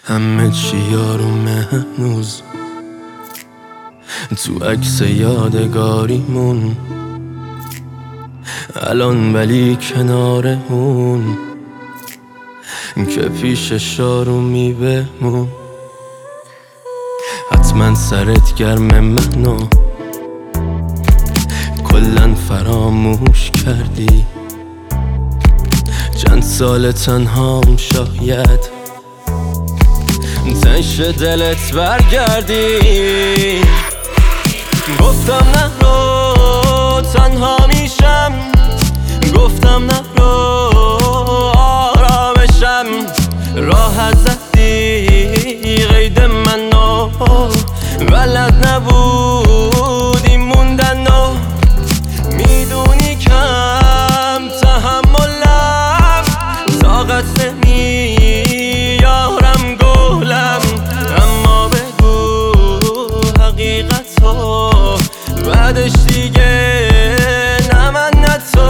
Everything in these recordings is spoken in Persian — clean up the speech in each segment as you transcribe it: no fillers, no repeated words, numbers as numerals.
همه چی یارومه هنوز تو عکس یادگاریمون الان، ولی کنار اون که پیش آرومی بمون. حتما سرت گرم منو کلن فراموش کردی، چند سال تنهام شاید تنش دلت برگردی. گفتم نرو تنها میشم، گفتم نرو آرامشم. راحت زدی قید منو، بلد نبودی موندنو. میدونی کم تحملم، طاقت نمیارم گلم. اما بگو حقیقتو، بعدش دیگه نه من نه تو.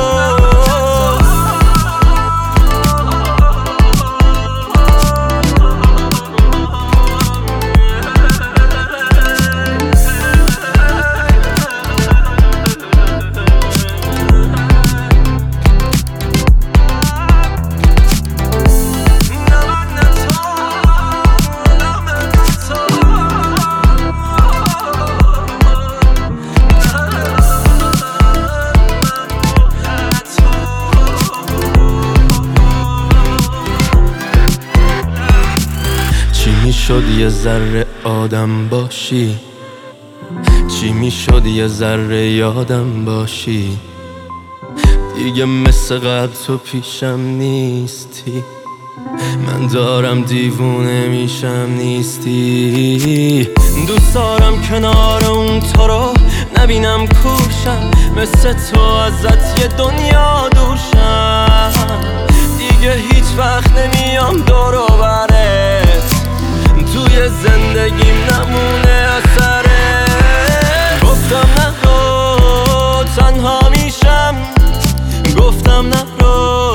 چی میشد یه ذره آدم باشی؟ چی میشد یه ذره یادم باشی؟ دیگه مثل قبل تو پیشم نیستی، من دارم دیوونه میشم نیستی. دوست دارم کنار اون تو رو نبینم کوشم، مثل تو ازت یه دنیا دوشم. دیگه هیچ وقت نمیام دور و برت، توی زندگیم نمونه اثره. گفتم نرو تنها میشم، گفتم نرو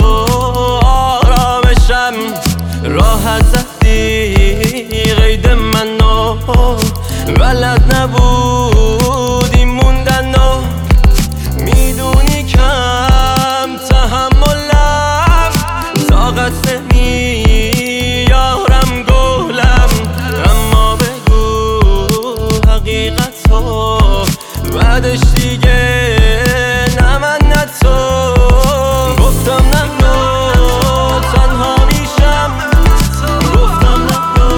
آرامشم. راحت زدی قید منو، بلد نبودی موندنو. میدونی کم تحملم، طاقت نمیارم گلم. اما بگو حقیقتو، بعدش دیگه نه من نه تو. گفتم نرو تنها میشم، گفتم نرو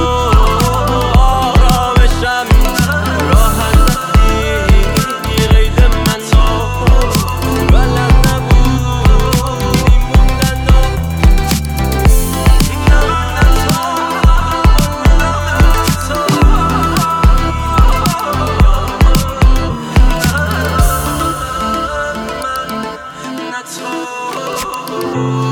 آرامشم. راحت زدی قید منو، بلد نبودی موندنو. نه من نه تو، نه تو.